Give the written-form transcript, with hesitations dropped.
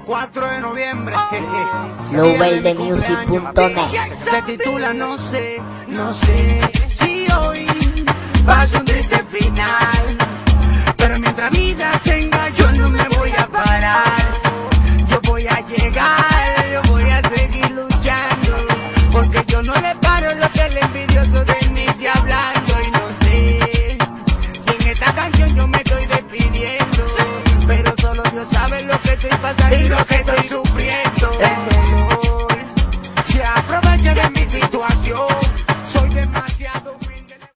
4 de noviembre. Lowellthemusic.net. Se titula No sé si hoy va a ser un triste final, pero mientras vida tenga yo no me voy a parar. Yo voy a llegar, yo voy a seguir luchando, porque yo no le paro lo que el envidioso de mí está hablando. Y no sé si en esta canción yo me estoy despidiendo, pero solo Dios sabe lo que estoy pasando.